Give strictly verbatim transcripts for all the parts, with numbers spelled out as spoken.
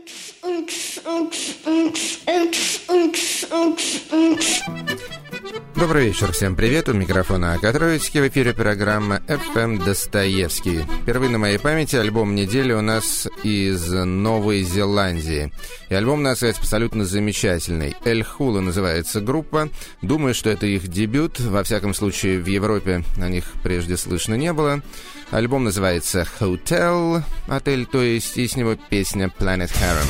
Добрый вечер, всем привет, у микрофона Акатроицкий, в эфире программа эф эм Достоевский. Впервые на моей памяти альбом недели у нас из Новой Зеландии. И альбом, надо сказать, абсолютно замечательный. Эль Хула называется группа. Думаю, что это их дебют. Во всяком случае, в Европе о них прежде слышно не было. Альбом называется Hotel, отель, то есть, и с него песня Planet Harem.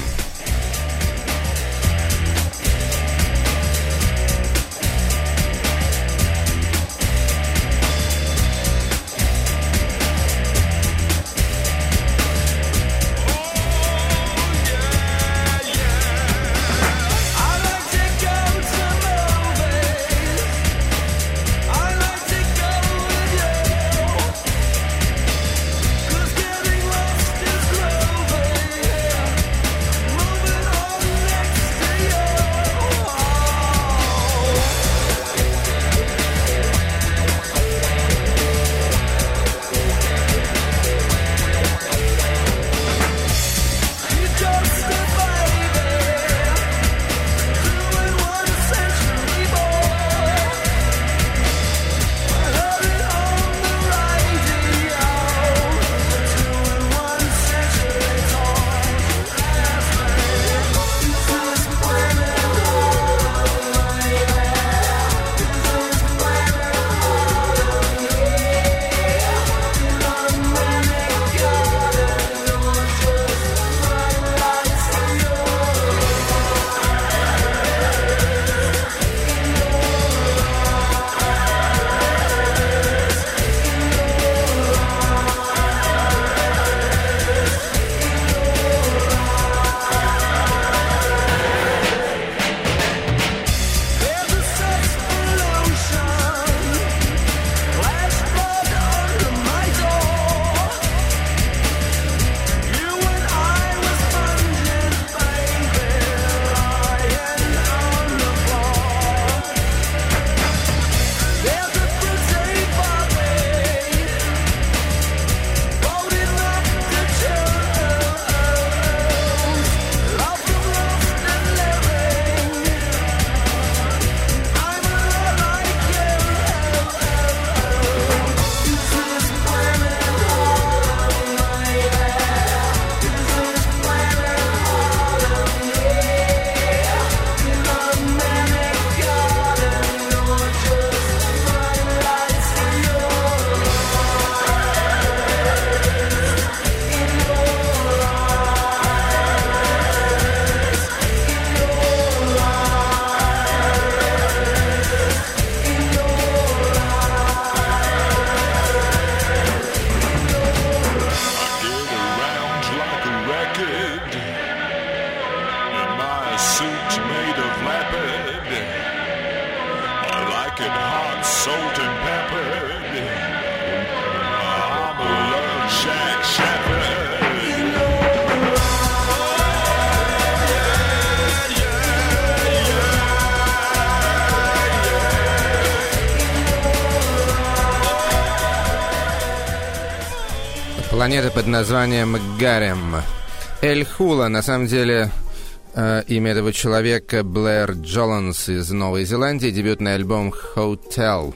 Планета под названием Гарем. Эль Хула, на самом деле, э, имя этого человека Блэр Джоланс из Новой Зеландии, дебютный альбом Hotel.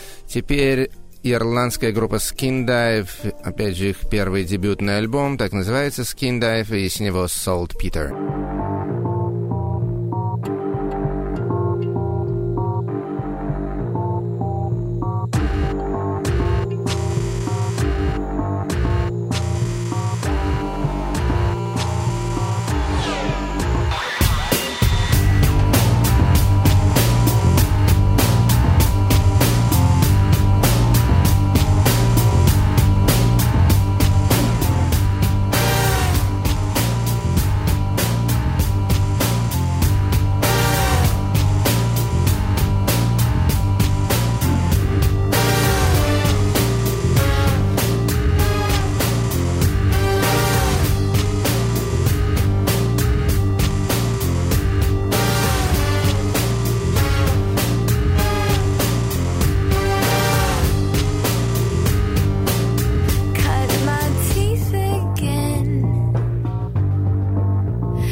Теперь ирландская группа Skin Dive, опять же их первый дебютный альбом, так называется Skin Dive, и с него Saltpeter.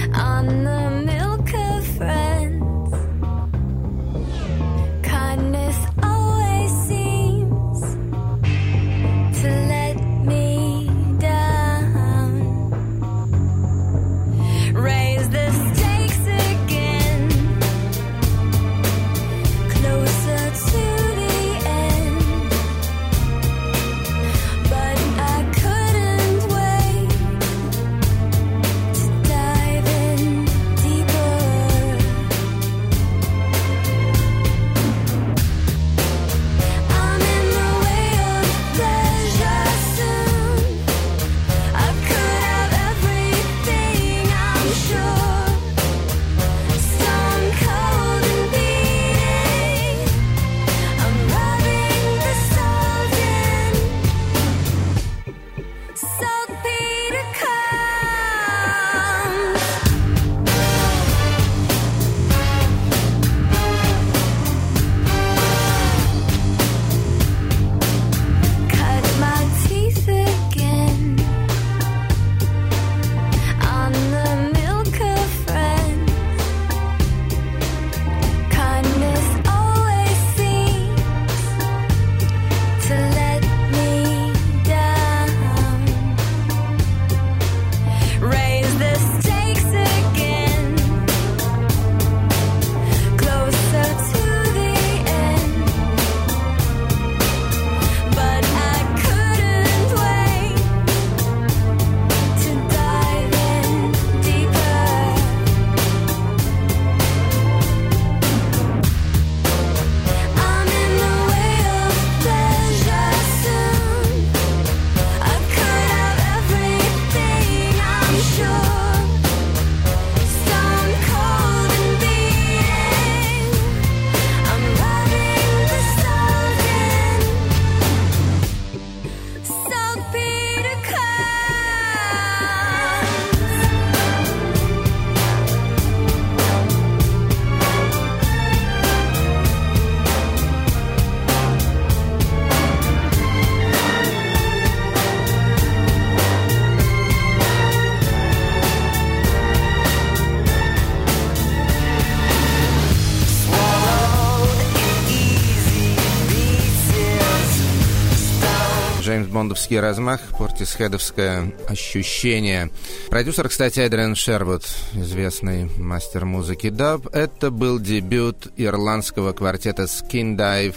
Джеймс-бондовский размах, портисхедовское ощущение. Продюсер, кстати, Эдриан Шервуд, известный мастер музыки даб. Это был дебют ирландского квартета Skin Dive,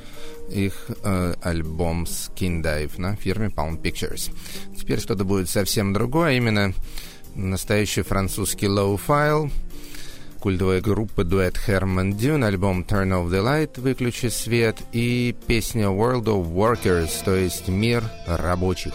их э, альбом Skin Dive на фирме Palm Pictures. Теперь что-то будет совсем другое, именно настоящий французский лоу-файл. Культовая группа дуэт Herman Dune, альбом Turn Off the Light, выключи свет, и песня World of Workers, то есть мир рабочих.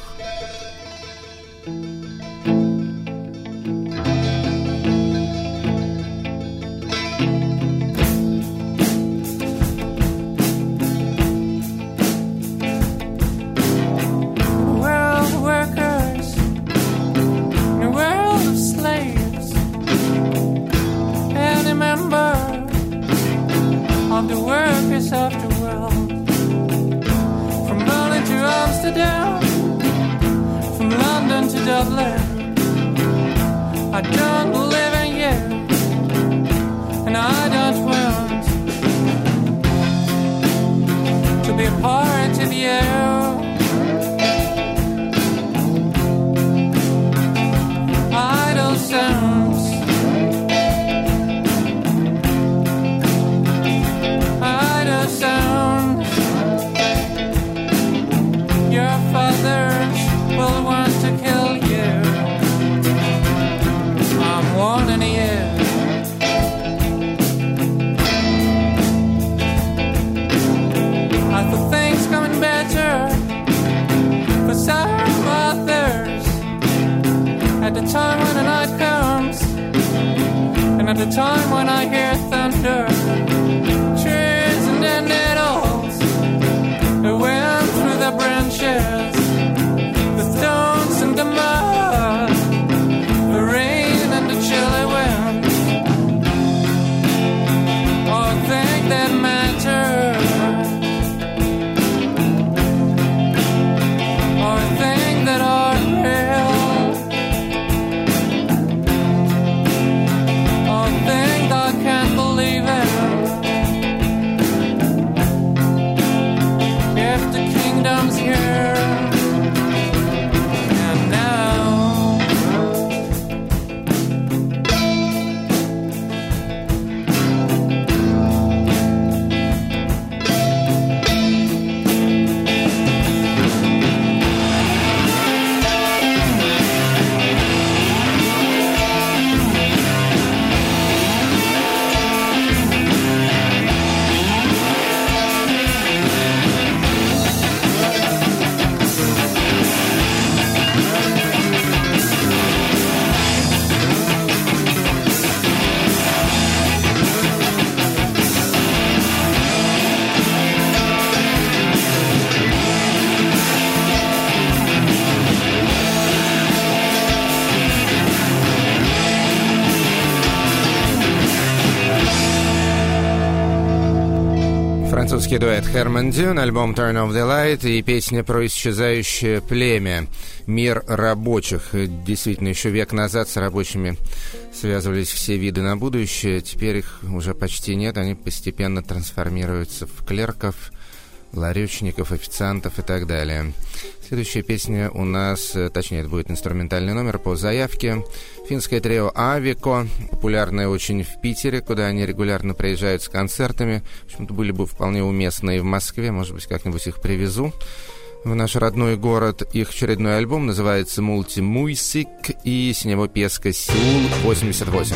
That are real. Французский дуэт Herman Dune, альбом Turn of the Light и песня про исчезающее племя, мир рабочих. Действительно, еще век назад с рабочими связывались все виды на будущее, теперь их уже почти нет, они постепенно трансформируются в клерков, ларечников, официантов и так далее. Следующая песня у нас, точнее, это будет инструментальный номер по заявке. Финское трио Авико, популярное очень в Питере, куда они регулярно приезжают с концертами. В общем-то, были бы вполне уместны и в Москве, может быть, как-нибудь их привезу в наш родной город. Их очередной альбом называется «Мультимуйсик», и с него песка «Сеул восемьдесят восемь».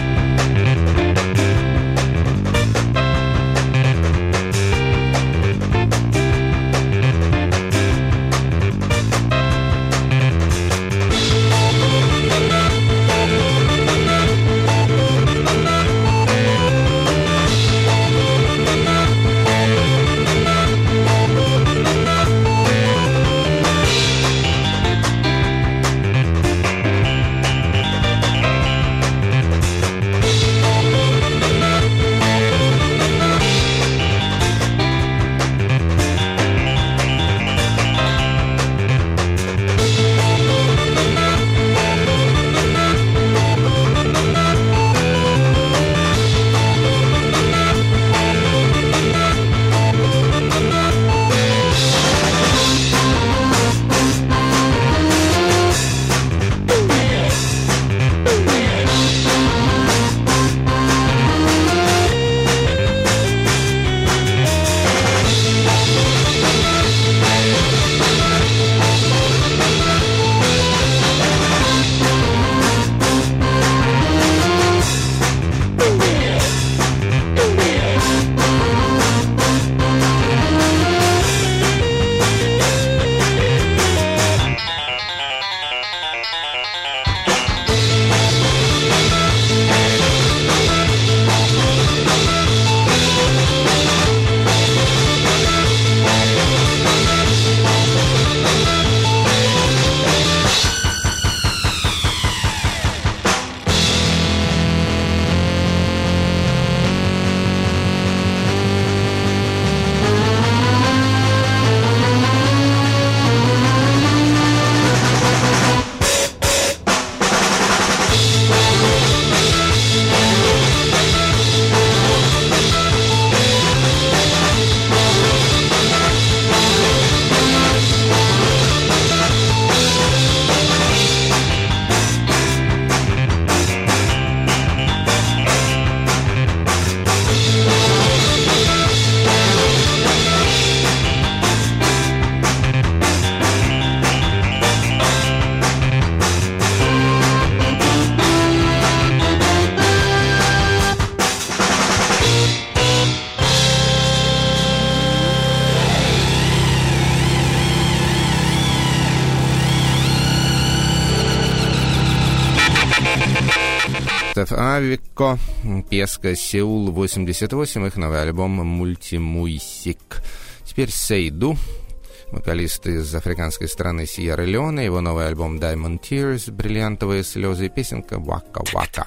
Авико, песка «Сеул восемьдесят восемь», их новый альбом «Мультимуйсик». Теперь Сейду, вокалист из африканской страны Сьерра-Леоне, его новый альбом «Diamond Tears», бриллиантовые слезы, и песенка «Вака-Вака».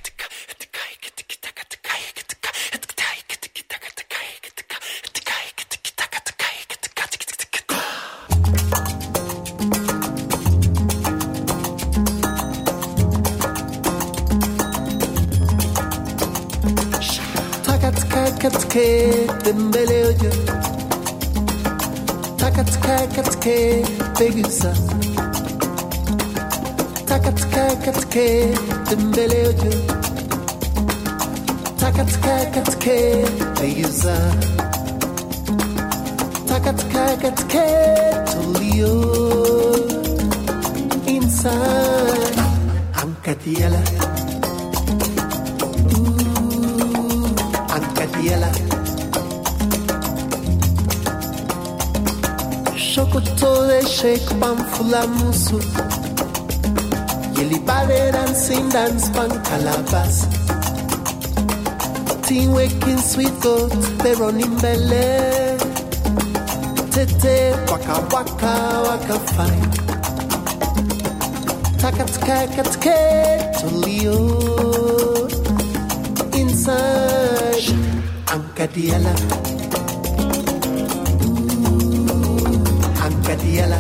Takatke dembele ojo, takatke katke begusa, takatke katke dembele ojo, takatke katke begusa, takatke katke tolio inside ankatiela. Ancadiela Shokoto de shake pan fulamusu Yeli bale dancing dance pan calabas Teen waking sweet goat They running belly Tete waka waka waka fine Takatke katke tolio Inside Ancadiela yellow.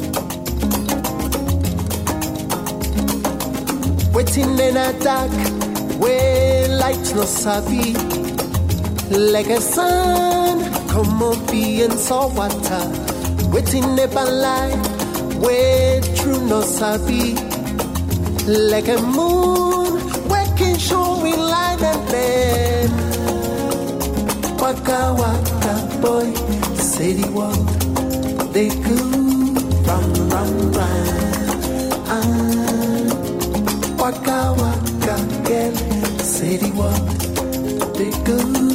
Waiting in a dark where light no sabi. Like a sun, come on, be in salt water. Waiting never lie, where true no sabi. Like a moon, waking showing light and then. Waka waka boy, city world, they go run run run. Ah, waka waka girl, city world, they go.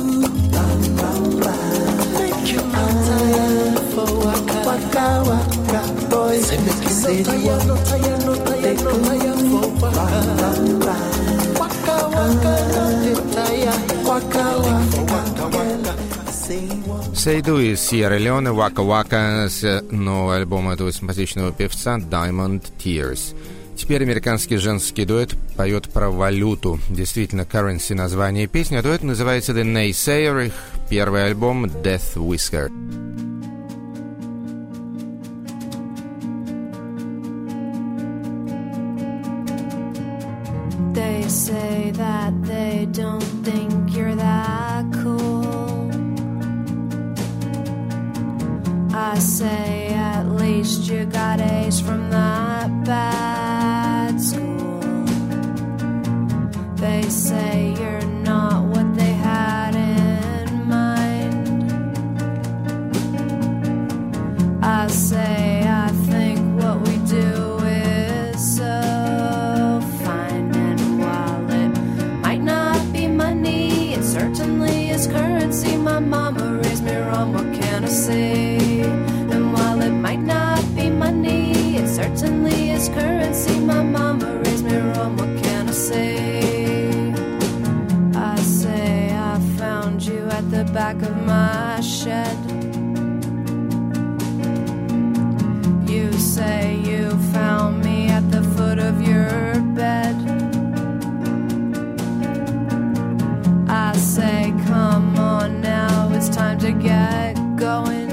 Make you tired for waka waka waka boy. Say make you no tired, no tired, no tired, no tired for waka waka waka no tired waka waka waka. Сейду из Сьерра-Леоне, Вака-Вака с нового альбома этого симпатичного певца Diamond Tears. Теперь американский женский дуэт поет про валюту. Действительно, currency название песни, а дуэт называется The Naysayer, их первый альбом Death Whisker. They say that they don't think you're that cool. I say at least you got A's from that bad school. They say you're not what they had in mind. I say I think what we do is so fine, and while it might not be money, it certainly is currency. My mama raised me wrong, what can I say? And while it might not be money, it certainly is currency. My mama raised me wrong, what can I say? I say I found you at the back of my shed. You say you found me at the foot of your bed. I say come on now, it's time to get going.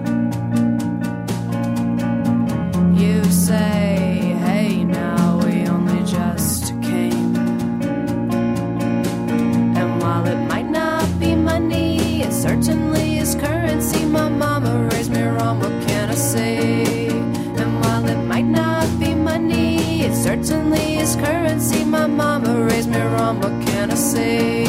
You say, hey now, we only just came. And while it might not be money, it certainly is currency. My mama raised me wrong, what can I say? And while it might not be money, it certainly is currency. My mama raised me wrong, what can I say?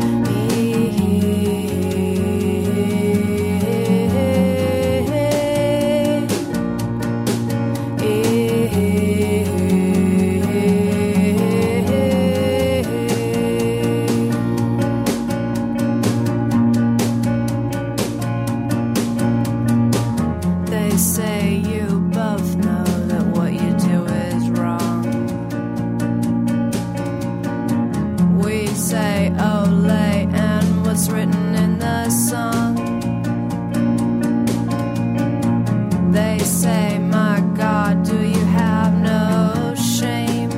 They say you both know that what you do is wrong. We say ole, and what's written in the song. They say, my God, do you have no shame?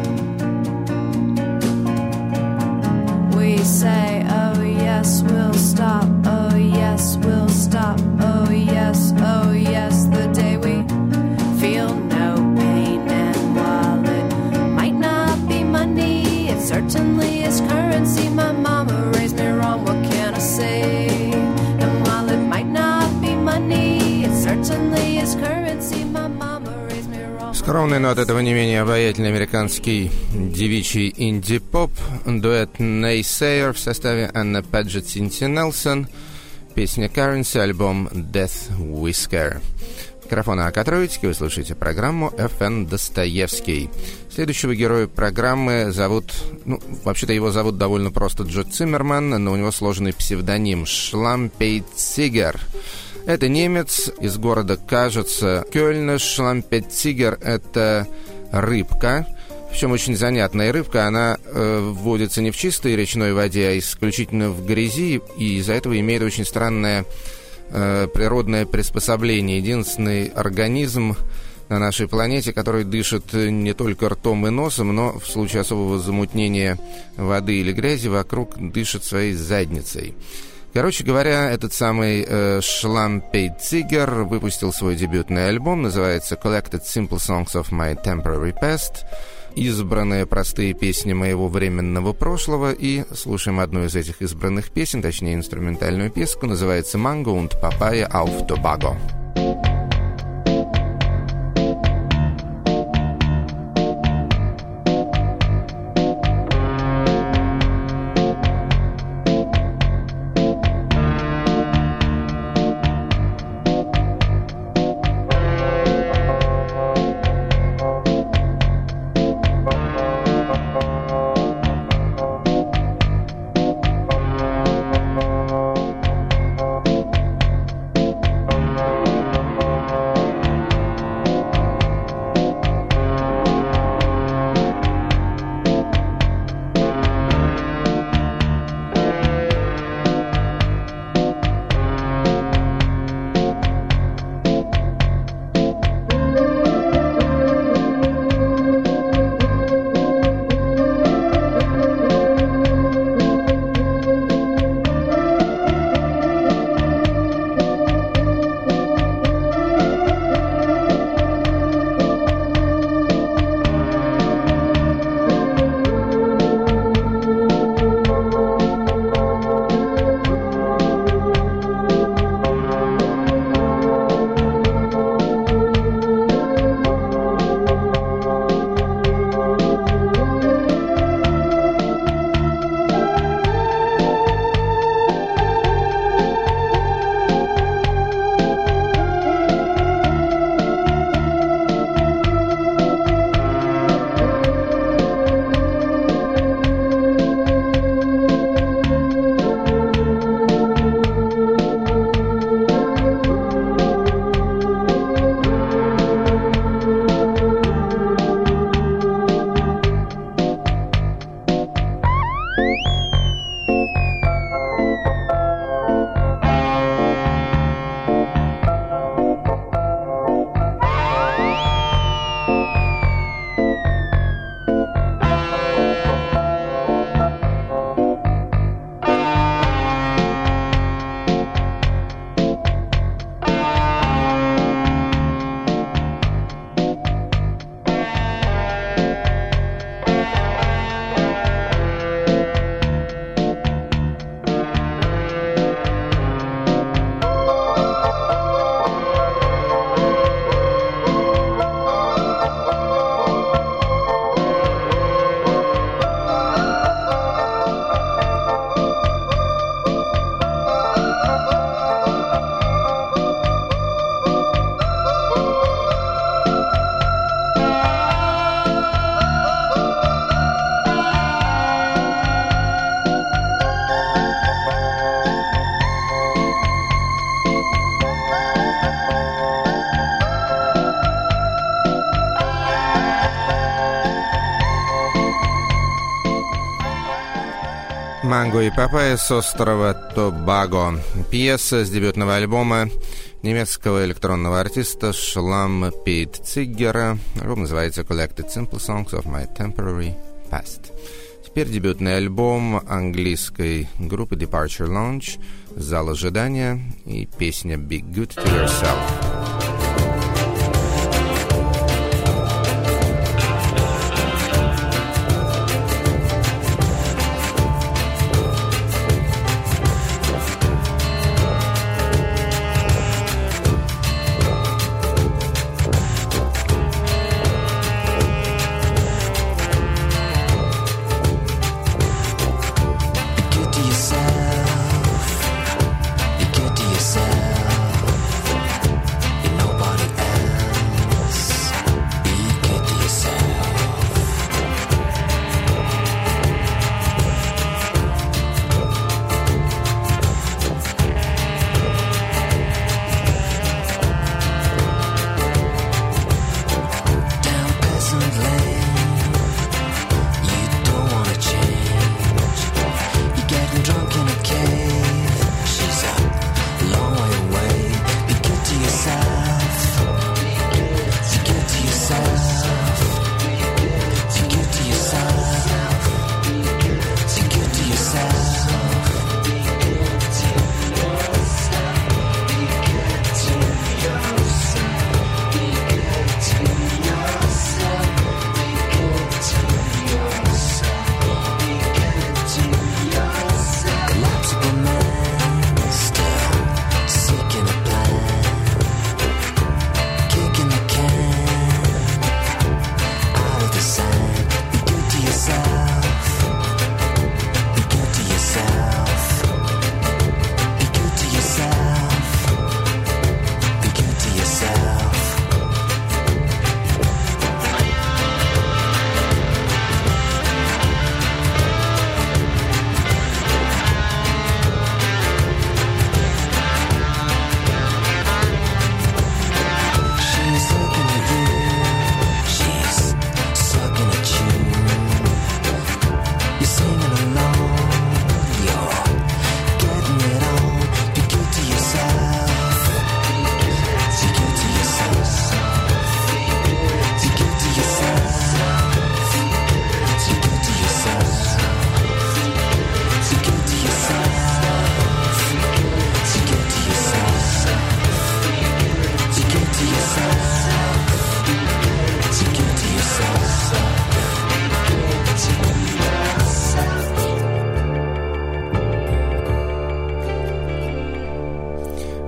We say, oh yes, we'll stop. Oh yes, we'll stop. Oh yes, oh yes, the day we feel no pain. And while it might not be money, it certainly is currency. My mama raised me wrong, what can I say? And while it might not be money, it certainly is currency. My mama raised me wrong. Скромный, но от этого не менее обаятельный американский девичий инди-поп, дуэт Naysayer в составе Анна Паджет, Синти Нелсон, песня Currency, альбом Death Whisker. Микрофона Акатровицкий, вы слушаете программу эф эм Достоевский. Следующего героя программы зовут, ну, вообще-то его зовут довольно просто Джо Циммерман, но у него сложный псевдоним Шлампейцигер. Это немец из города, кажется, Кёльна. Шлампейцигер — это рыбка, причем очень занятная рыбка. Она э, водится не в чистой речной воде, а исключительно в грязи, и из-за этого имеет очень странное э, природное приспособление. Единственный организм на нашей планете, который дышит не только ртом и носом, но в случае особого замутнения воды или грязи вокруг дышит своей задницей. Короче говоря, этот самый э, Schlam Pete Seeger выпустил свой дебютный альбом, называется Collected Simple Songs of My Temporary Past, избранные простые песни моего временного прошлого, и слушаем одну из этих избранных песен, точнее инструментальную песку, называется Mango und Papaya auf Tobago. Манго и Папайя с острова Тобаго. Пьеса с дебютного альбома немецкого электронного артиста Schlam Pete Seeger. Альбом называется Collected Simple Songs of My Temporary Past. Теперь дебютный альбом английской группы Departure Lounge, «Зал ожидания» и песня «Be Good to Yourself». Yourself,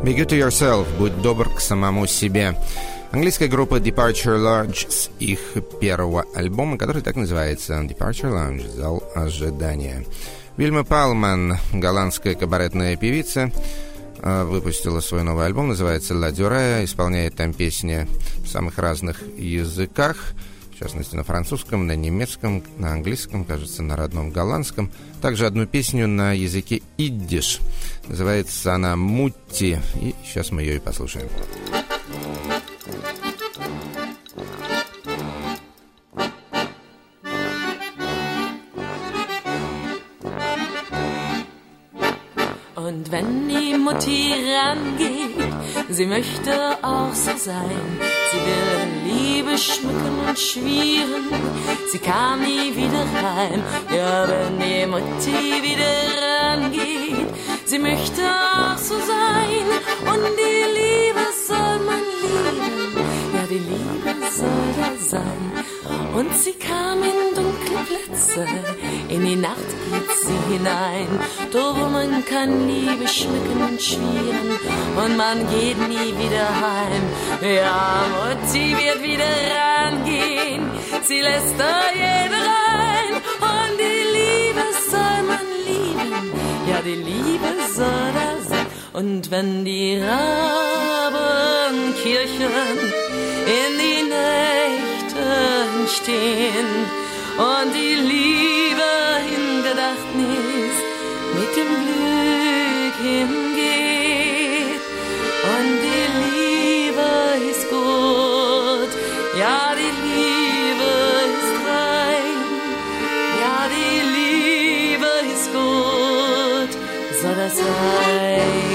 Be good to yourself, будь добр к самому себе. Английская группа Departure Lounge с их первого альбома, который так называется, Departure Lounge, зал ожидания. Вильма Палман, голландская кабаретная певица, выпустила свой новый альбом, называется «Ла Дюрая», исполняет там песни в самых разных языках, в частности, на французском, на немецком, на английском, кажется, на родном голландском. Также одну песню на языке иддиш. Называется она «Мутти». И сейчас мы ее и послушаем. Und wenn die Mutti rangeht, sie möchte auch so sein. Sie will Liebe schmücken und schwieren, sie kam nie wieder heim. Ja, wenn die Mutti wieder rangeht, sie möchte auch so sein. Und die Liebe soll man lieben, ja, die Liebe soll da sein. Und sie kam in dunkle Plätze, in die Nacht geht sie hinein. Doch man kann Liebe schmücken und schmieren und man geht nie wieder heim. Ja, Mutti wird wieder rangehen, sie lässt da jeder rein. Und die Liebe soll man lieben, ja, die Liebe soll da sein. Und wenn die Rabenkirchen in die Nächte stehen und die Liebe in Gedächtnis mit dem Glück hingeht und die Liebe ist gut, ja, die Liebe ist rein, ja, die Liebe ist gut, soll das sein.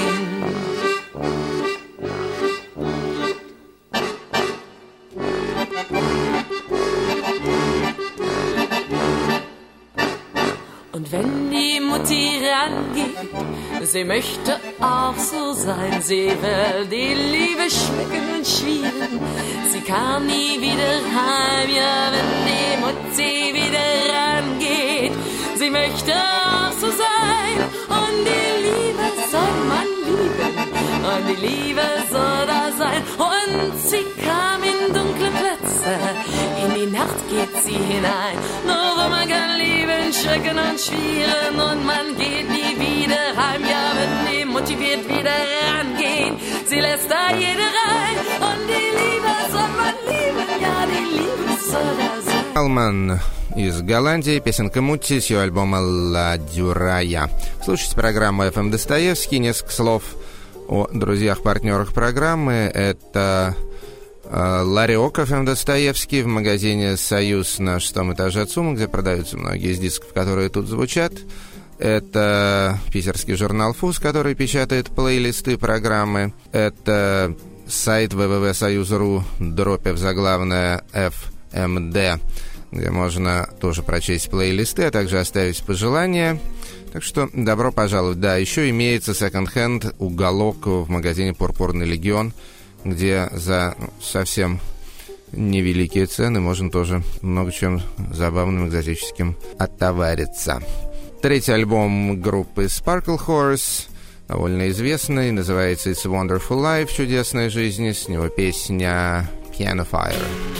Und wenn die Mutti rangeht, sie möchte auch so sein. Sie will die Liebe schmecken und schwieren, sie kam nie wieder heim. Ja, wenn die Mutti wieder rangeht, sie möchte auch so sein. Und die Liebe soll man lieben, und die Liebe soll da sein. Und sie kam in dunkle Plätze, in die Nacht geht sie hinein. Nur wo man kann lieben, schrecken und schwieren, und man geht nie wieder heim. Ja, wenn die Mutti wird wieder rangehen, sie lässt da jede rein. Und die Liebe soll man lieben, ja, die Liebe soll da sein. Палман из Голландии, песенка «Мутти» с ее альбома «Ла Дюрая». Слушайте программу «эф эм Достоевский». Несколько слов о друзьях-партнерах программы. Это э, ларек «эф эм Достоевский» в магазине «Союз» на шестом этаже от ЦУМа, где продаются многие из дисков, которые тут звучат. Это питерский журнал «Фуз», который печатает плейлисты программы. Это сайт вэ вэ вэ точка союз точка ру, дропив заглавная эф эм дэ, где можно тоже прочесть плейлисты, а также оставить пожелания. Так что добро пожаловать. Да, еще имеется секонд-хенд уголок в магазине «Пурпурный легион», где за совсем невеликие цены можно тоже много чем забавным, экзотическим оттовариться. Третий альбом группы Sparkle Horse, довольно известный, называется «It's a Wonderful Life», «Чудесная жизнь», с него песня «Piano Fire».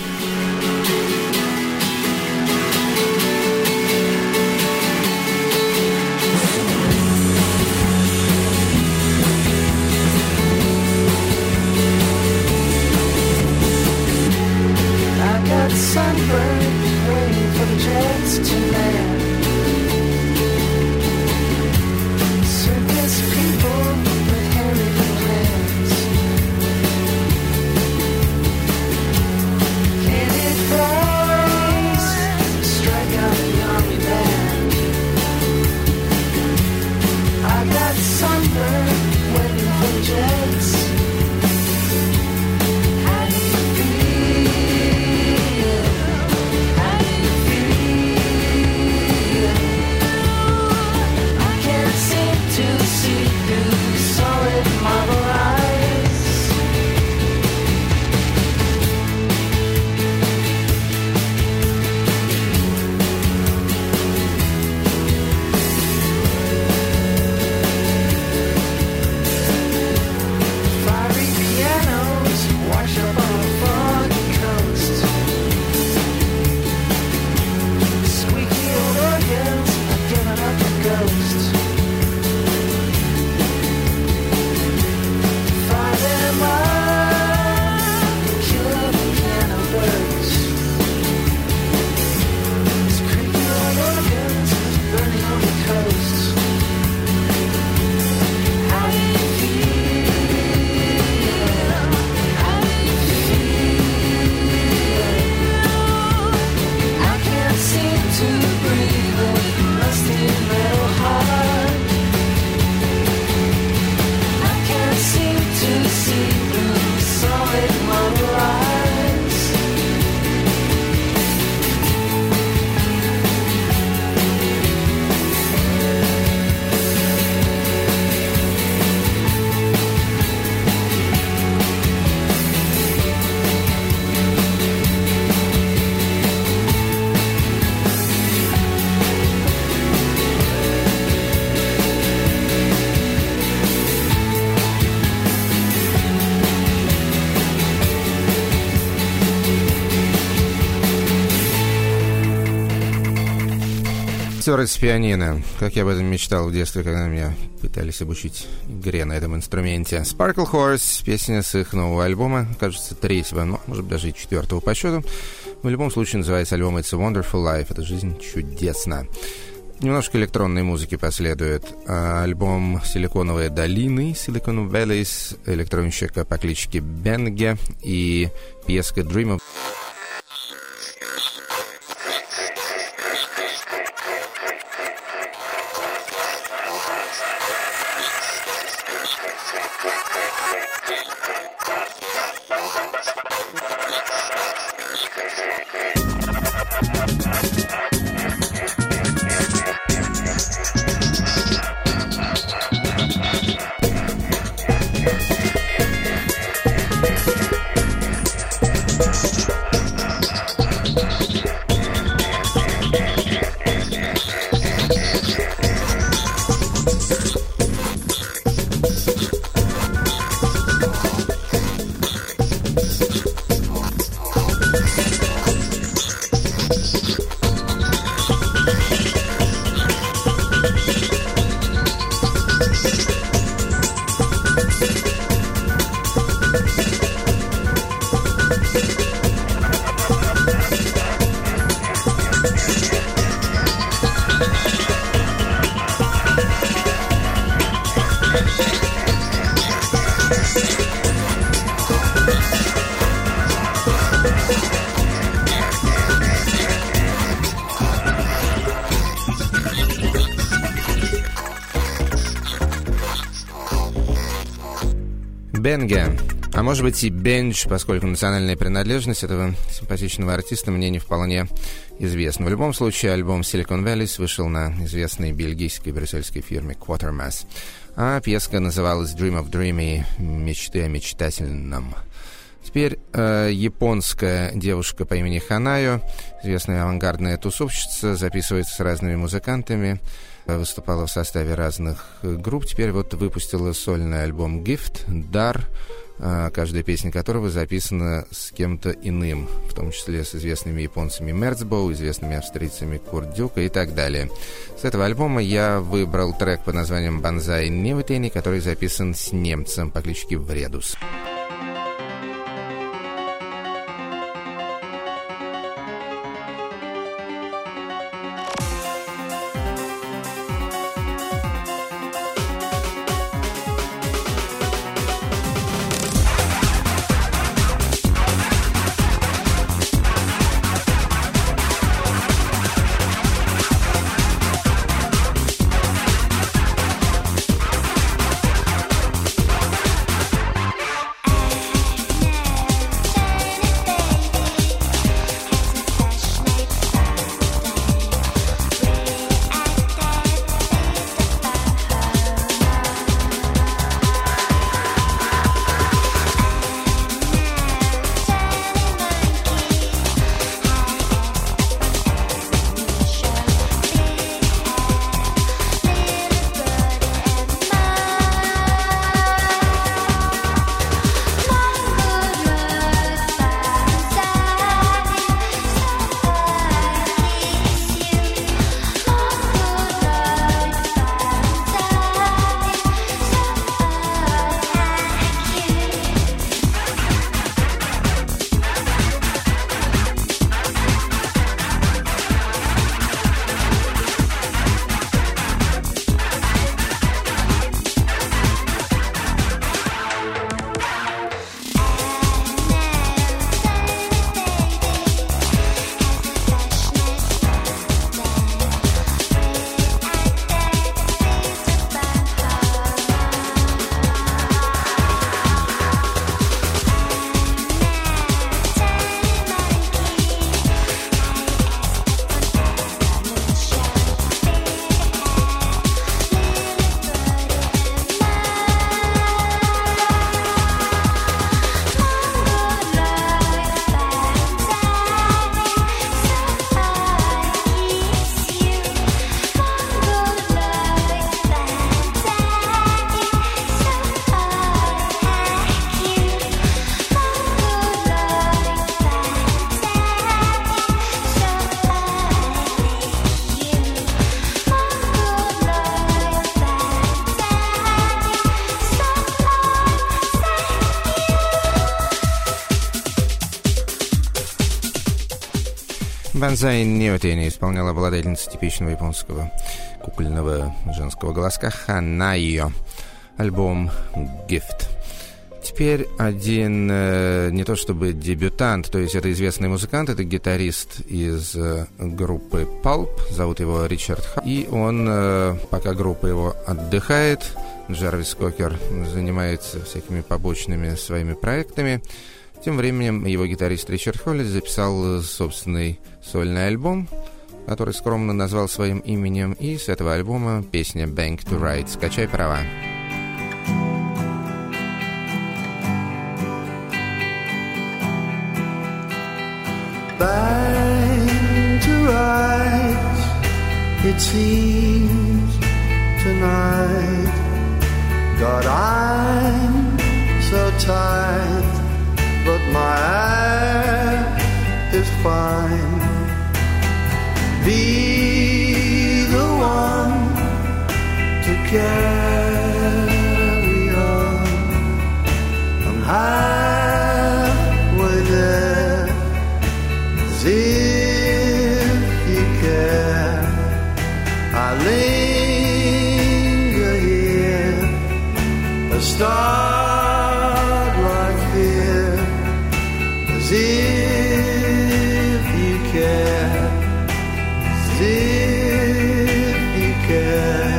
Sunburn, waiting for the jets to land. Circus people with hairy hands. Candy flies strike out the army band. I got sunburn, waiting for the jets. танцоры с пианино. Как я об этом мечтал в детстве, когда меня пытались обучить игре на этом инструменте. Sparkle Horse, песня с их нового альбома, кажется, третьего, но, может, даже и четвертого по счету. В любом случае, называется альбом It's a Wonderful Life. Это жизнь чудесна. Немножко электронной музыки последует. Альбом «Силиконовые долины», Silicon Valleys, электронщика по кличке Бенге и пьеска «Dream of...» Бенге, а может быть и Бенч, поскольку национальная принадлежность этого симпатичного артиста мне не вполне известна. В любом случае, альбом Silicon Valleys вышел на известной бельгийской брюссельской фирме Quatermass, а пьеска называлась Dream of Dreamy, мечты о мечтательном. Теперь э, японская девушка по имени Ханайо, известная авангардная тусовщица, записывается с разными музыкантами, выступала в составе разных групп. Теперь вот выпустила сольный альбом «Gift», «Дар», каждая песня которого записана с кем-то иным, в том числе с известными японцами Мерцбоу, известными австрийцами Курт Дюка и так далее. С этого альбома я выбрал трек под названием «Банзай Невитени», который записан с немцем по кличке Вредус. Бонзай Ниотини исполняла обладательница типичного японского кукольного женского голоска Ханайо. Альбом «Gift». Теперь один, э, не то чтобы дебютант, то есть это известный музыкант, это гитарист из э, группы Pulp, зовут его Ричард Ха. И он, э, пока группа его отдыхает, Джарвис Кокер занимается всякими побочными своими проектами. Тем временем его гитарист Ричард Холли записал собственный сольный альбом, который скромно назвал своим именем, и с этого альбома песня «Bank to Ride» «Скачай права». Back to rise, it seems tonight. God, I'm so tired, but my act is fine. Be the one to carry on. I'm halfway there. As if you care, I linger here, a start like fear. As if you care, as if you care.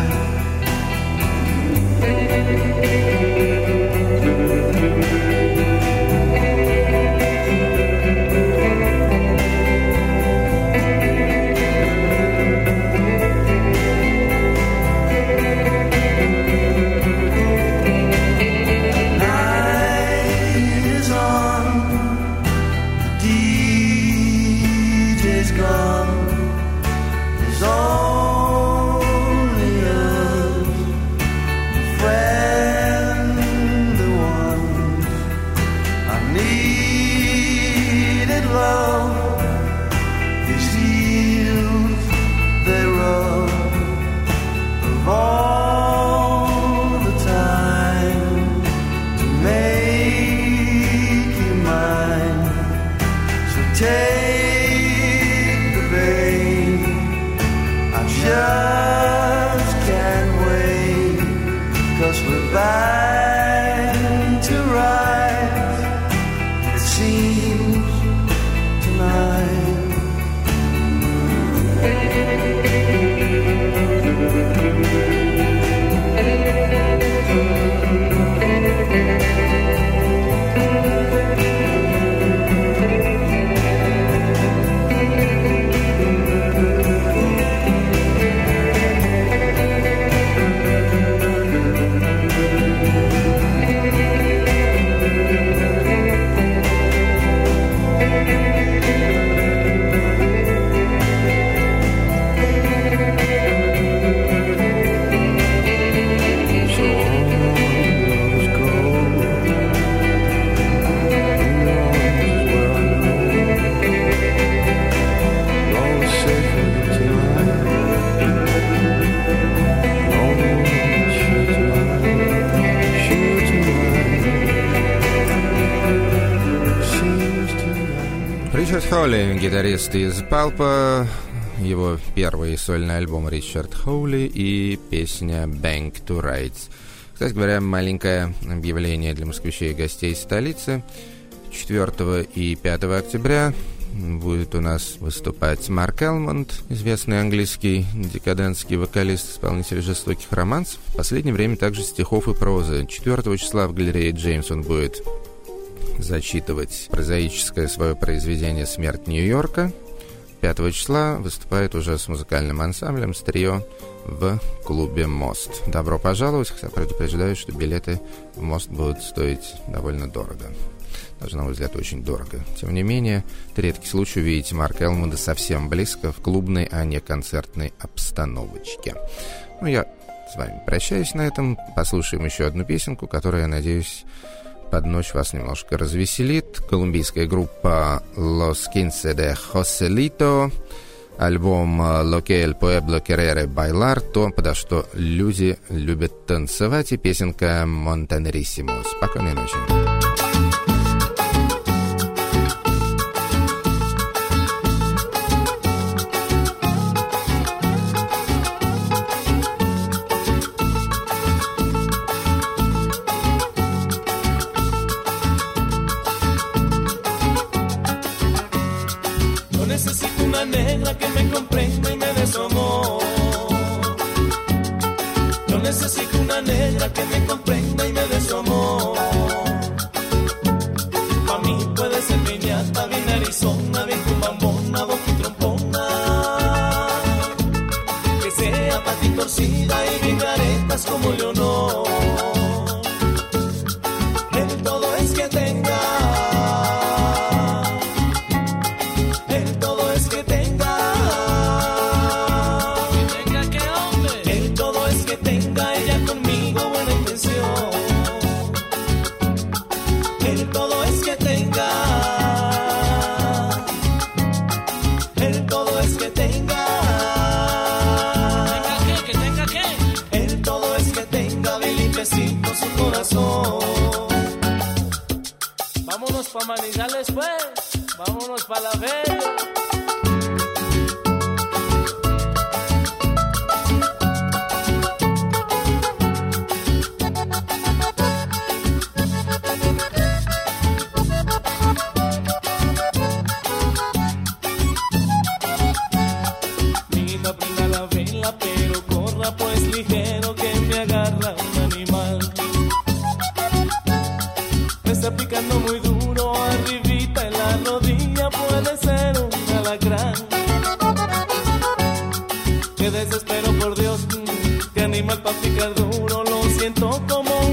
Ричард Холли, гитарист из Палпа, его первый сольный альбом «Ричард Холли» и песня «Bank to Ride». Кстати говоря, маленькое объявление для москвичей и гостей столицы. четвёртого и пятого октября будет у нас выступать Марк Элмонд, известный английский декадентский вокалист, исполнитель жестоких романсов. В последнее время также стихов и прозы. четвёртого числа в галерее Джеймс он будет зачитывать прозаическое свое произведение «Смерть Нью-Йорка». пятого числа выступает уже с музыкальным ансамблем, с трио в клубе «Мост». Добро пожаловать, хотя предупреждаю, что билеты в «Мост» будут стоить довольно дорого. Даже, на мой взгляд, очень дорого. Тем не менее, это редкий случай увидеть Марка Элмонда совсем близко, в клубной, а не концертной обстановочке. Ну, я с вами прощаюсь на этом. Послушаем еще одну песенку, которая, я надеюсь, под ночь вас немножко развеселит. Колумбийская группа Los Quince de Joselito. Альбом «Lo que el pueblo quiere bailar», то, подо что люди любят танцевать, и песенка «Montanerísimo». Спокойной ночи. negra que me comprenda y me dé su amor. Yo necesito una negra que me comprenda y me dé su amor. Pa' mí puede ser piñata, bien Arizona, bien cumbambona, boqui trompona. Que sea pati torcida y bien caretas como Leonor. El todo es que tenga. Vámonos pa' Manizales pues, vámonos pa' La Bella. Mira, prenda la vela, pero corra pues ligero que me agarra un animal. Me está picando muy duro, arribita en la rodilla, puede ser un alacrán. Qué desespero, por Dios, qué animal pa' picar duro, lo siento como